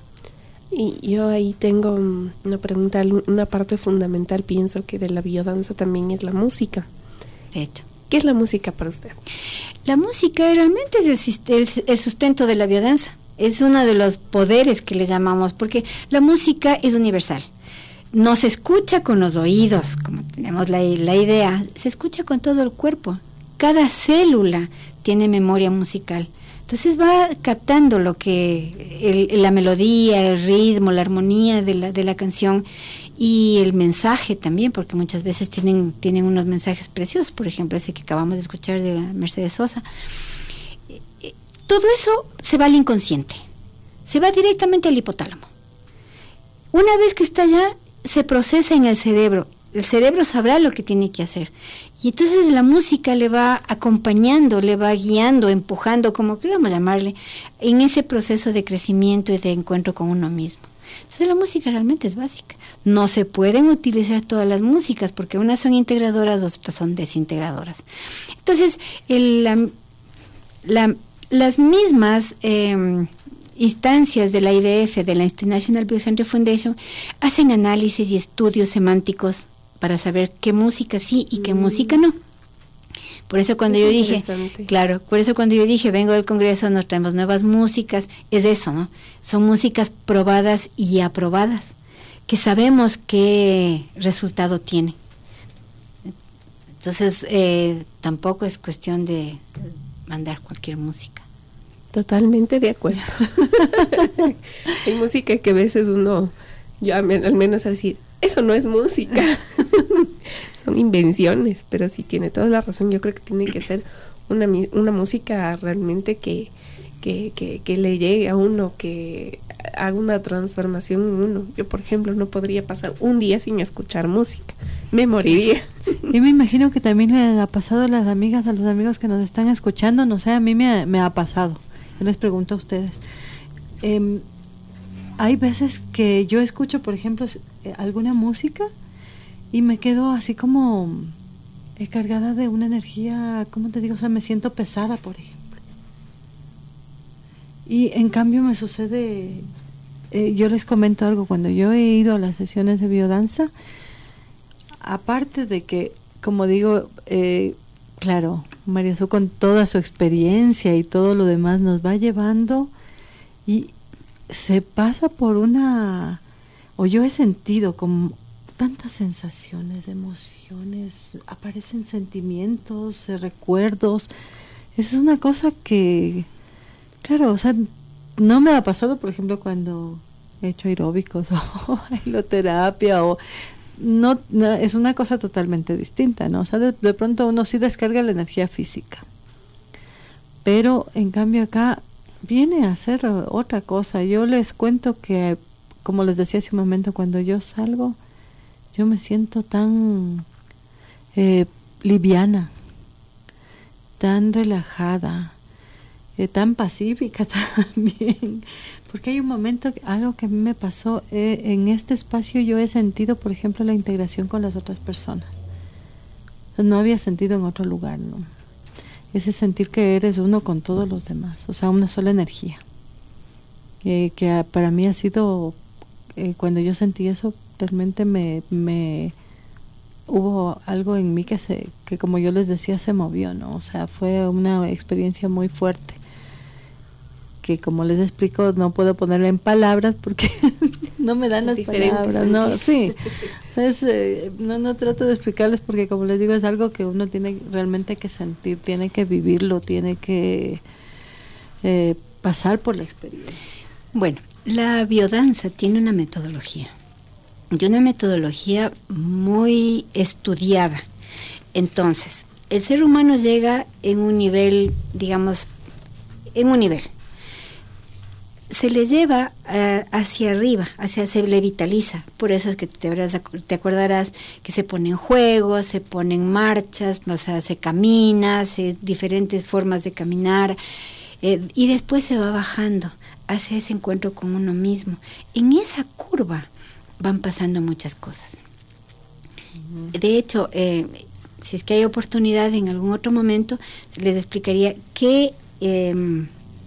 Y yo ahí tengo una pregunta, una parte fundamental, pienso que de la biodanza también es la música. De hecho. ¿Qué es la música para usted? La música realmente es el, el, el sustento de la biodanza, es uno de los poderes que le llamamos, porque la música es universal. No se escucha con los oídos, como tenemos la, la idea, se escucha con todo el cuerpo. Cada célula tiene memoria musical. Entonces va captando lo que el, la melodía, el ritmo, la armonía de la, de la canción y el mensaje también, porque muchas veces tienen, tienen unos mensajes preciosos, por ejemplo, ese que acabamos de escuchar de Mercedes Sosa. Todo eso se va al inconsciente, se va directamente al hipotálamo. Una vez que está allá, se procesa en el cerebro. El cerebro sabrá lo que tiene que hacer. Y entonces la música le va acompañando, le va guiando, empujando, como queramos llamarle, en ese proceso de crecimiento y de encuentro con uno mismo. Entonces la música realmente es básica. No se pueden utilizar todas las músicas, porque unas son integradoras, otras son desintegradoras. Entonces, el, la, la, las mismas Eh, instancias de la I B F, de la International Biocentric Foundation, hacen análisis y estudios semánticos para saber qué música sí y qué mm. música no. Por eso cuando es yo dije, claro, por eso cuando yo dije, vengo del Congreso, nos traemos nuevas músicas, es eso, ¿no? Son músicas probadas y aprobadas, que sabemos qué resultado tiene. Entonces, eh, tampoco es cuestión de mandar cualquier música. Totalmente de acuerdo. Hay música que a veces uno, yo al menos a decir, eso no es música. son invenciones, pero sí tiene toda la razón. Yo creo que tiene que ser una, una música realmente que, que, que, que le llegue a uno, que haga una transformación en uno. Yo, por ejemplo, no podría pasar un día sin escuchar música, me moriría. Yo me imagino que también les ha pasado a las amigas, a los amigos que nos están escuchando, no sé, a mí me ha, me ha pasado. Yo les pregunto a ustedes. Eh, hay veces que yo escucho, por ejemplo, alguna música y me quedo así como eh, cargada de una energía, ¿cómo te digo? O sea, me siento pesada, por ejemplo. Y en cambio me sucede, eh, yo les comento algo, cuando yo he ido a las sesiones de biodanza, aparte de que, como digo, eh, claro, María Su con toda su experiencia y todo lo demás nos va llevando y se pasa por una, o yo he sentido como tantas sensaciones, emociones, aparecen sentimientos, eh, recuerdos. Es una cosa que, claro, o sea, no me ha pasado, por ejemplo, cuando he hecho aeróbicos o bailoterapia o no, no, es una cosa totalmente distinta, ¿no? O sea, de, de pronto uno sí descarga la energía física, pero en cambio acá viene a ser otra cosa. Yo les cuento que, como les decía hace un momento, cuando yo salgo, yo me siento tan eh, liviana, tan relajada, eh, tan pacífica también, porque hay un momento, algo que a mí me pasó, eh, en este espacio yo he sentido, por ejemplo, la integración con las otras personas. No había sentido en otro lugar, ¿no? Ese sentir que eres uno con todos los demás, o sea, una sola energía, eh, que para mí ha sido, eh, cuando yo sentí eso, realmente me, me hubo algo en mí que se, que como yo les decía, se movió, ¿no? O sea, fue una experiencia muy fuerte, que como les explico no puedo ponerla en palabras porque no me dan las palabras, no, sí, entonces eh, no, no trato de explicarles porque como les digo es algo que uno tiene realmente que sentir, tiene que vivirlo, tiene que eh, pasar por la experiencia. Bueno, la biodanza tiene una metodología y una metodología muy estudiada. Entonces, el ser humano llega en un nivel, digamos, en un nivel se le lleva uh, hacia arriba, hacia se le vitaliza. Por eso es que te, habrás, te acordarás que se ponen juegos, se ponen marchas, o sea, se camina, se, diferentes formas de caminar, eh, y después se va bajando hacia ese encuentro con uno mismo. En esa curva van pasando muchas cosas. Uh-huh. De hecho, eh, si es que hay oportunidad en algún otro momento, les explicaría qué... Eh,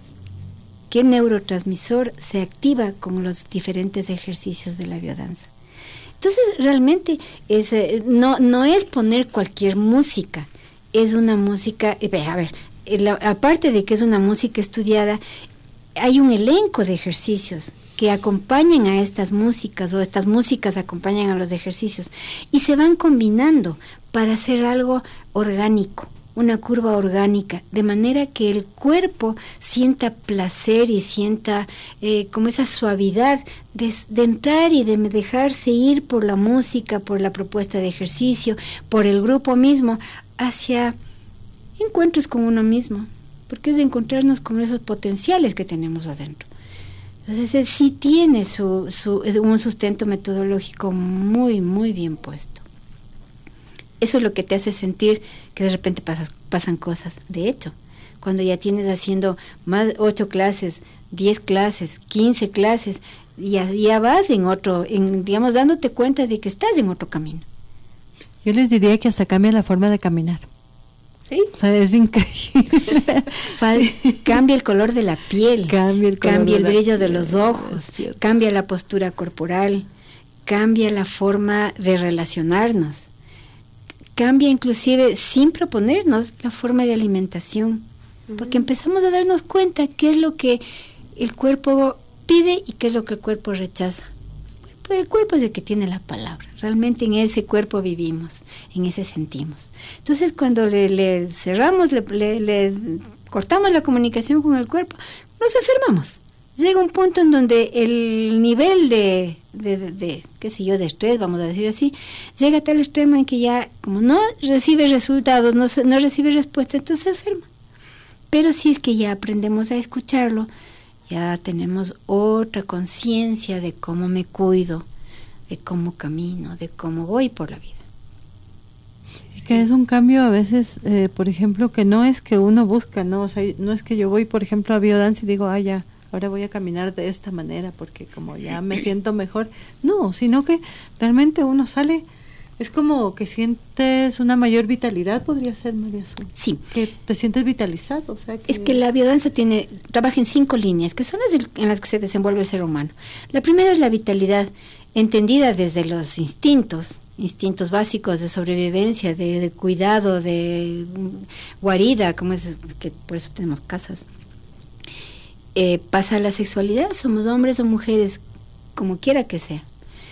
qué neurotransmisor se activa con los diferentes ejercicios de la biodanza. Entonces, realmente es, eh, no, no es poner cualquier música, es una música, eh, a ver, la, aparte de que es una música estudiada, hay un elenco de ejercicios que acompañan a estas músicas, o estas músicas acompañan a los ejercicios, y se van combinando para hacer algo orgánico, una curva orgánica, de manera que el cuerpo sienta placer y sienta eh, como esa suavidad de, de entrar y de dejarse ir por la música, por la propuesta de ejercicio, por el grupo mismo, hacia encuentros con uno mismo, porque es de encontrarnos con esos potenciales que tenemos adentro. Entonces sí tiene su, su, un sustento metodológico muy, muy bien puesto. Eso es lo que te hace sentir que de repente pasas, pasan cosas. De hecho, cuando ya tienes haciendo más ocho clases, diez clases, quince clases, ya, ya vas en otro, en, digamos, dándote cuenta de que estás en otro camino. Yo les diría que hasta cambia la forma de caminar. Sí. O sea, es increíble. Fal- cambia el color de la piel, cambia el, color cambia el de brillo piel, de los ojos, cambia la postura corporal, cambia la forma de relacionarnos. Cambia inclusive, sin proponernos, la forma de alimentación, uh-huh. porque empezamos a darnos cuenta qué es lo que el cuerpo pide y qué es lo que el cuerpo rechaza. Pues el cuerpo es el que tiene la palabra, realmente en ese cuerpo vivimos, en ese sentimos. Entonces cuando le, le cerramos, le, le, le cortamos la comunicación con el cuerpo, nos enfermamos, llega un punto en donde el nivel de, de, de, de, qué sé yo, de estrés, vamos a decir así, llega a tal extremo en que ya, como no recibe resultados, no, no recibe respuesta, entonces se enferma. Pero si es que ya aprendemos a escucharlo, ya tenemos otra conciencia de cómo me cuido, de cómo camino, de cómo voy por la vida. Es que es un cambio a veces, eh, por ejemplo, que no es que uno busca, no, o sea, no es que yo voy, por ejemplo, a biodanza y digo, ah, ya, ahora voy a caminar de esta manera porque como ya me siento mejor. No, sino que realmente uno sale, es como que sientes una mayor vitalidad, podría ser, María Azul. Sí. Que te sientes vitalizado, o sea que... Es que la biodanza tiene, trabaja en cinco líneas, que son las del, en las que se desenvuelve el ser humano. La primera es la vitalidad, entendida desde los instintos, instintos básicos de sobrevivencia, de, de cuidado, de guarida, como es que por eso tenemos casas. Eh, pasa a la sexualidad, somos hombres o mujeres, como quiera que sea.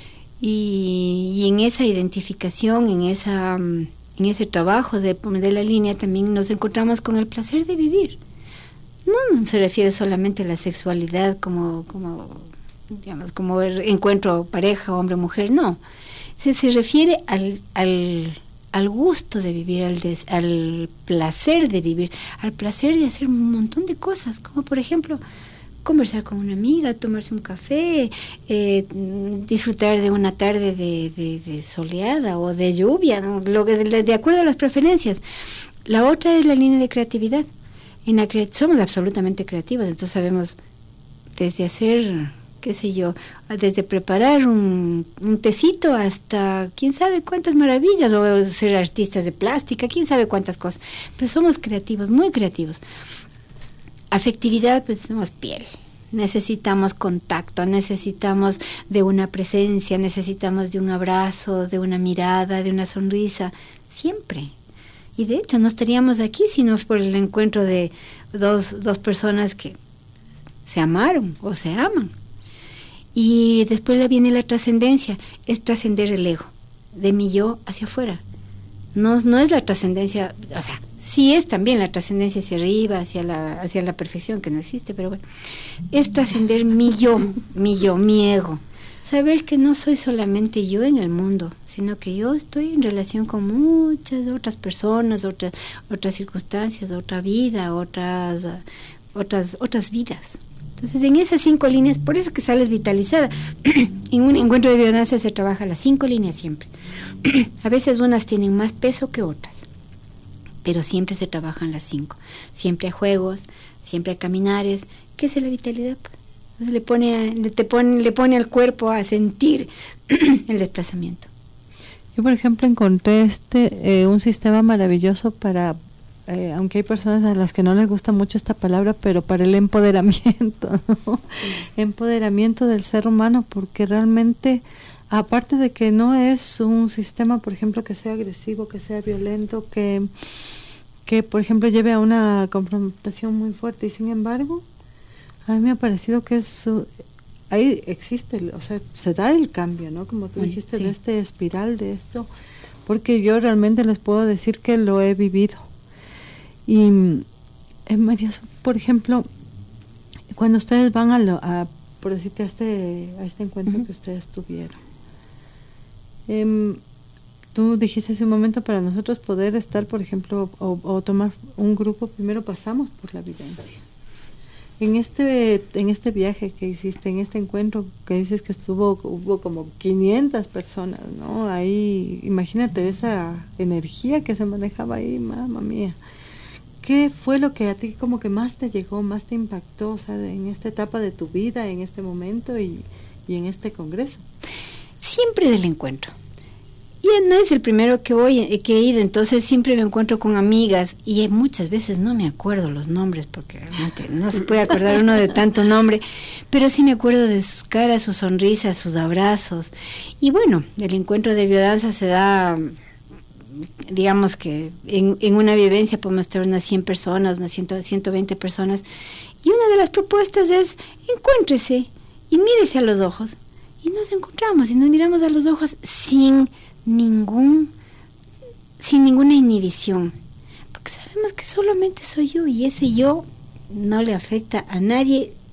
Y, y en esa identificación, en esa en ese trabajo de, de la línea también nos encontramos con el placer de vivir. No, no se refiere solamente a la sexualidad como como digamos como el encuentro pareja hombre-mujer, no. Se, se refiere al, al, al gusto de vivir, al, des, al placer de vivir, al placer de hacer un montón de cosas, como por ejemplo conversar con una amiga, tomarse un café, eh, disfrutar de una tarde de, de, de soleada o de lluvia, ¿no? Lo que, de, de acuerdo a las preferencias. La otra es la línea de creatividad. En la cre- somos absolutamente creativos, entonces sabemos desde hacer, qué sé yo, desde preparar un, un tecito hasta quién sabe cuántas maravillas, o ser artistas de plástica, quién sabe cuántas cosas, pero somos creativos, muy creativos. Afectividad, pues somos piel, necesitamos contacto, necesitamos de una presencia, necesitamos de un abrazo, de una mirada, de una sonrisa, siempre. Y de hecho no estaríamos aquí si no es por el encuentro de dos, dos personas que se amaron o se aman. Y después le viene la trascendencia, es trascender el ego, de mi yo hacia afuera. No, no es la trascendencia, o sea, sí es también la trascendencia hacia arriba, hacia la, hacia la perfección, que no existe, pero bueno, es trascender mi yo, mi yo, mi ego. Saber que no soy solamente yo en el mundo, sino que yo estoy en relación con muchas otras personas, otras, otras circunstancias, otra vida, otras, otras, otras vidas. Entonces, en esas cinco líneas, por eso es que sales vitalizada. En un encuentro de biodanza se trabaja las cinco líneas siempre. A veces unas tienen más peso que otras, pero siempre se trabajan las cinco. Siempre hay juegos, siempre hay caminares. ¿Qué es la vitalidad? Entonces le pone, le, te pone, le pone al cuerpo a sentir el desplazamiento. Yo, por ejemplo, encontré este eh, un sistema maravilloso para, eh, aunque hay personas a las que no les gusta mucho esta palabra, pero para el empoderamiento, ¿no? Sí. Empoderamiento del ser humano, porque realmente, aparte de que no es un sistema, por ejemplo, que sea agresivo, que sea violento, que, que por ejemplo, lleve a una confrontación muy fuerte, y sin embargo, a mí me ha parecido que es, ahí existe, o sea, se da el cambio, ¿no? Como tú dijiste, sí, de este espiral, de esto, porque yo realmente les puedo decir que lo he vivido. Y, eh, María, por ejemplo, cuando ustedes van a, lo, a por decirte, a este, a este encuentro uh-huh. que ustedes tuvieron, eh, tú dijiste hace un momento, para nosotros poder estar, por ejemplo, o, o tomar un grupo, primero pasamos por la vivencia. En este en este viaje que hiciste, en este encuentro que dices que estuvo, hubo como quinientas personas, ¿no? Ahí, imagínate esa energía que se manejaba ahí, mamá mía. ¿Qué fue lo que a ti como que más te llegó, más te impactó, o sea, en esta etapa de tu vida, en este momento y, y en este congreso? Siempre del encuentro. Y no es el primero que voy, que he ido, entonces siempre me encuentro con amigas y muchas veces no me acuerdo los nombres porque realmente no se puede acordar uno de tanto nombre, pero sí me acuerdo de sus caras, sus sonrisas, sus abrazos. Y bueno, el encuentro de biodanza se da, digamos que en, en una vivencia podemos estar unas cien personas, unas ciento veinte personas, y una de las propuestas es encuéntrese y mírese a los ojos. Y nos encontramos y nos miramos a los ojos sin ningún sin ninguna inhibición, porque sabemos que solamente soy yo y ese yo no le afecta a nadie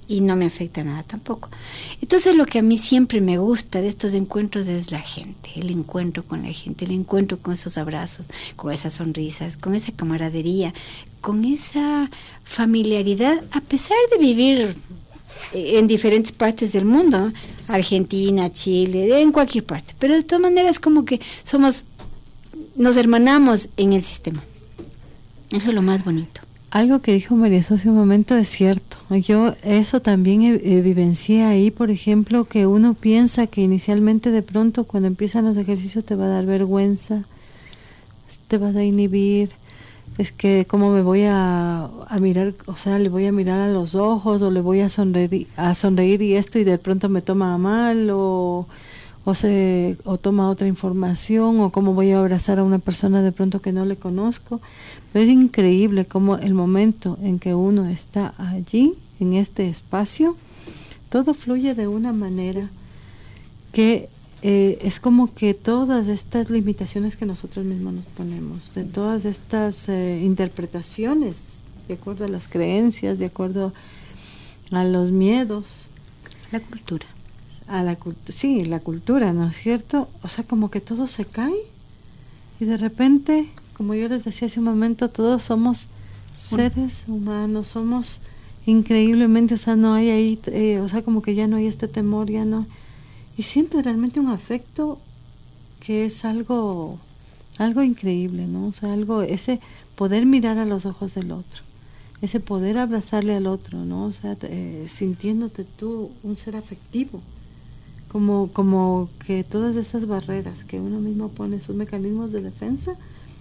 y no me afecta nada tampoco. Entonces lo que a mí siempre me gusta de estos encuentros es la gente, el encuentro con la gente, el encuentro con esos abrazos, con esas sonrisas, con esa camaradería, con esa familiaridad, a pesar de vivir en diferentes partes del mundo, Argentina, Chile, en cualquier parte, pero de todas maneras como que somos, nos hermanamos en el sistema. Eso es lo más bonito. Algo que dijo María Socia hace un momento es cierto. Yo eso también eh, eh, vivencié ahí, por ejemplo, que uno piensa que inicialmente de pronto cuando empiezan los ejercicios te va a dar vergüenza, te vas a inhibir, es que cómo me voy a, a mirar, o sea, le voy a mirar a los ojos o le voy a sonreír, a sonreír y esto y de pronto me toma mal o, o, se, o toma otra información o cómo voy a abrazar a una persona de pronto que no le conozco. Pero es increíble cómo el momento en que uno está allí, en este espacio, todo fluye de una manera que eh, es como que todas estas limitaciones que nosotros mismos nos ponemos, de todas estas eh, interpretaciones, de acuerdo a las creencias, de acuerdo a los miedos. La cultura. A la cultura, sí, la cultura, ¿no es cierto? O sea, como que todo se cae y de repente, como yo les decía hace un momento, todos somos seres humanos, somos increíblemente, o sea, no hay ahí, eh, o sea, como que ya no hay este temor, ya no, y siento realmente un afecto que es algo, algo increíble, ¿no? O sea, algo, ese poder mirar a los ojos del otro, ese poder abrazarle al otro, ¿no? O sea, eh, sintiéndote tú un ser afectivo, como, como que todas esas barreras que uno mismo pone, esos mecanismos de defensa,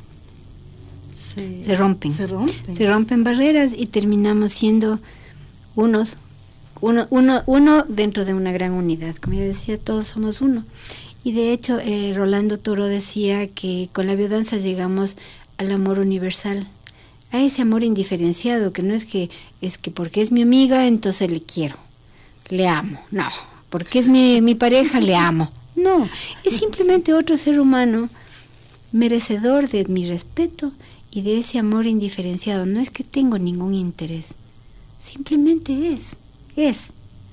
Se, se rompen, se rompen, se rompen barreras y terminamos siendo unos, uno, uno, uno dentro de una gran unidad. Como yo decía, todos somos uno. Y de hecho, eh, Rolando Toro decía que con la biodanza llegamos al amor universal, a ese amor indiferenciado, que no es que es que porque es mi amiga, entonces le quiero, le amo, no, porque es mi, mi pareja, le amo, no, es simplemente otro ser humano merecedor de mi respeto y de ese amor indiferenciado. No es que tengo ningún interés, simplemente es, es.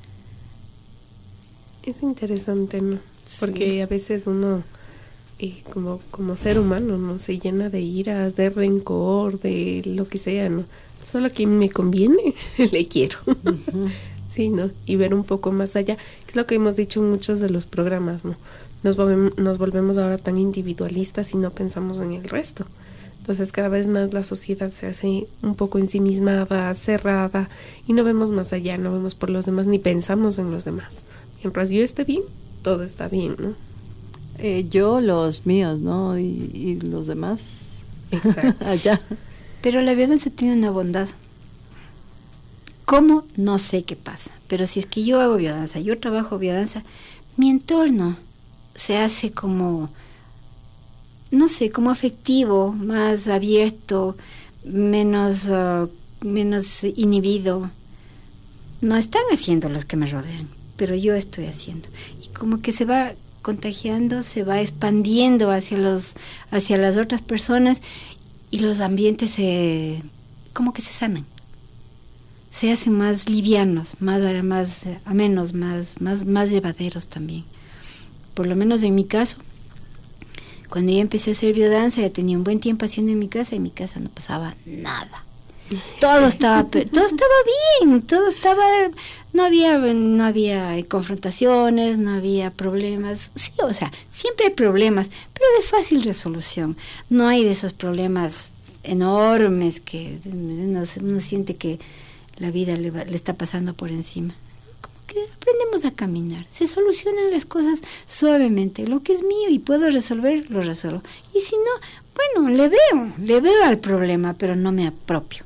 Es interesante, ¿no? Sí. Porque a veces uno, eh, como, como ser humano, ¿no? Se llena de iras, de rencor, de lo que sea, ¿no? Solo a quien me conviene, le quiero. Uh-huh. Sí, ¿no? Y ver un poco más allá, que es lo que hemos dicho en muchos de los programas, ¿no? Nos volvemos, nos volvemos ahora tan individualistas y no pensamos en el resto. Entonces cada vez más la sociedad se hace un poco ensimismada, cerrada, y no vemos más allá, no vemos por los demás, ni pensamos en los demás. Mientras yo esté bien, todo está bien, ¿no? Eh, yo, los míos, ¿no? Y, y los demás. Exacto. Allá. Pero la biodanza tiene una bondad. ¿Cómo? No sé qué pasa. Pero si es que yo hago biodanza, yo trabajo biodanza, mi entorno se hace como, no sé, como afectivo, más abierto, menos, uh, menos inhibido. No están haciendo los que me rodean, pero yo estoy haciendo. Y como que se va contagiando, se va expandiendo hacia los, hacia las otras personas y los ambientes se, como que se sanan. Se hacen más livianos, más, más amenos, más, más, más llevaderos también. Por lo menos en mi caso, cuando yo empecé a hacer biodanza, ya tenía un buen tiempo haciendo en mi casa, y en mi casa no pasaba nada. Todo estaba, todo estaba bien, todo estaba, no había, no había confrontaciones, no había problemas. Sí, o sea, siempre hay problemas, pero de fácil resolución. No hay de esos problemas enormes que uno, uno siente que la vida le, va, le está pasando por encima. Que aprendemos a caminar, se solucionan las cosas suavemente, lo que es mío y puedo resolver, lo resuelvo, y si no, bueno, le veo, le veo al problema, pero no me apropio.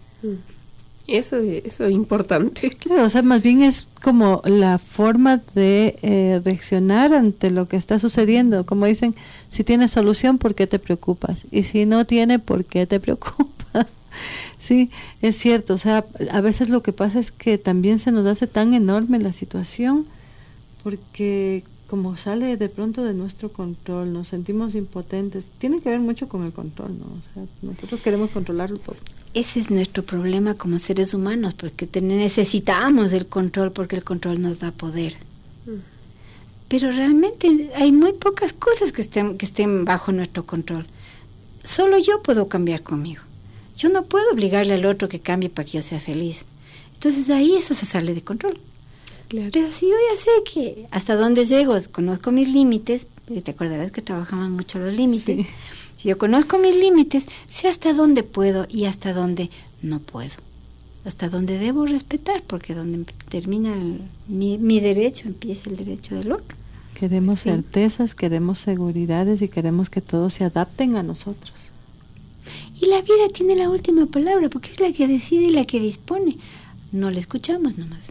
Eso, eso es importante. Claro, o sea, más bien es como la forma de eh, reaccionar ante lo que está sucediendo, como dicen, si tiene solución, ¿por qué te preocupas? Y si no tiene, ¿por qué te preocupas? Sí, es cierto, o sea, a veces lo que pasa es que también se nos hace tan enorme la situación porque como sale de pronto de nuestro control, nos sentimos impotentes. Tiene que ver mucho con el control, ¿no? O sea, nosotros queremos controlarlo todo. ese es nuestro problema como seres humanos, porque te- necesitamos el control, porque el control nos da poder. Pero realmente hay muy pocas cosas que estén, que estén bajo nuestro control. Solo yo puedo cambiar conmigo. Yo no puedo obligarle al otro que cambie para que yo sea feliz. Entonces ahí eso se sale de control. Claro. Pero si yo ya sé que hasta dónde llego, conozco mis límites, te acordarás que trabajamos mucho los límites. Sí. Si yo conozco mis límites, sé hasta dónde puedo y hasta dónde no puedo. Hasta dónde debo respetar, porque donde termina el- mi, mi derecho, empieza el derecho del otro. Queremos Sí. certezas, queremos seguridades y queremos que todos se adapten a nosotros. Y la vida tiene la última palabra, porque es la que decide y la que dispone. No la escuchamos nomás.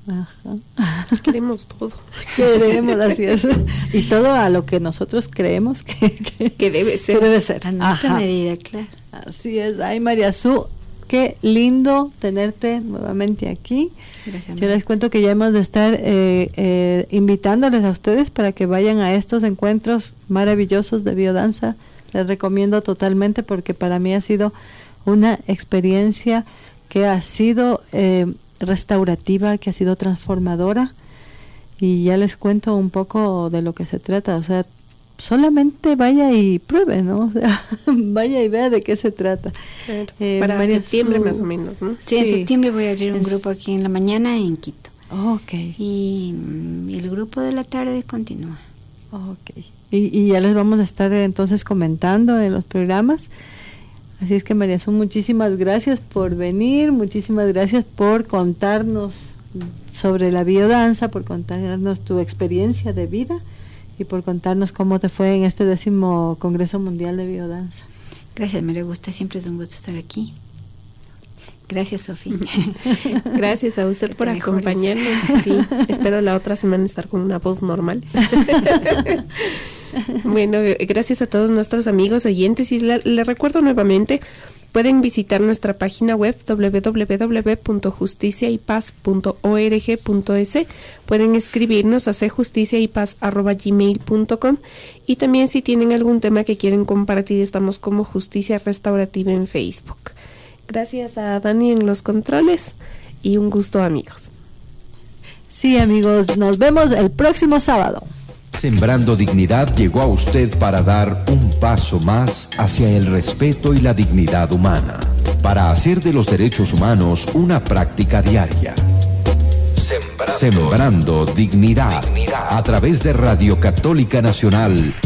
Ajá. Queremos todo. Queremos, así es. Y todo a lo que nosotros creemos que, que, Que debe ser. que debe ser. A nuestra Ajá. medida, claro. Así es. Ay, María Su, qué lindo tenerte nuevamente aquí. Gracias. Yo les cuento que ya hemos de estar eh, eh, invitándoles a ustedes para que vayan a estos encuentros maravillosos de biodanza. Les recomiendo totalmente porque para mí ha sido una experiencia que ha sido eh, restaurativa, que ha sido transformadora, y ya les cuento un poco de lo que se trata. O sea, solamente vaya y pruebe, ¿no? O sea, vaya y vea de qué se trata. Claro. Eh, Para María septiembre Su- más o menos, ¿no? Sí, en Sí. septiembre voy a abrir un Es- grupo aquí en la mañana en Quito. Ok, Y mm, el grupo de la tarde continúa. ok. Y, y ya les vamos a estar eh, entonces comentando en los programas. Así es que María Su, muchísimas gracias por venir, muchísimas gracias por contarnos sobre la biodanza, por contarnos tu experiencia de vida y por contarnos cómo te fue en este décimo Congreso Mundial de Biodanza. Gracias, me gusta, siempre es un gusto estar aquí. Gracias, Sofía. Gracias a usted Que por te mejores. acompañarnos. Sí, espero la otra semana estar con una voz normal. Bueno, eh, gracias a todos nuestros amigos oyentes y le, le recuerdo nuevamente, pueden visitar nuestra página web doble u doble u doble u punto justicia y paz punto org punto es. Pueden escribirnos a cjusticiaypaz arroba gmail punto com y también si tienen algún tema que quieren compartir, estamos como Justicia Restaurativa en Facebook. Gracias a Dani en los controles y un gusto, amigos. Sí, amigos, nos vemos el próximo sábado. Sembrando Dignidad llegó a usted para dar un paso más hacia el respeto y la dignidad humana, para hacer de los derechos humanos una práctica diaria. Sembrando, Sembrando dignidad, dignidad a través de Radio Católica Nacional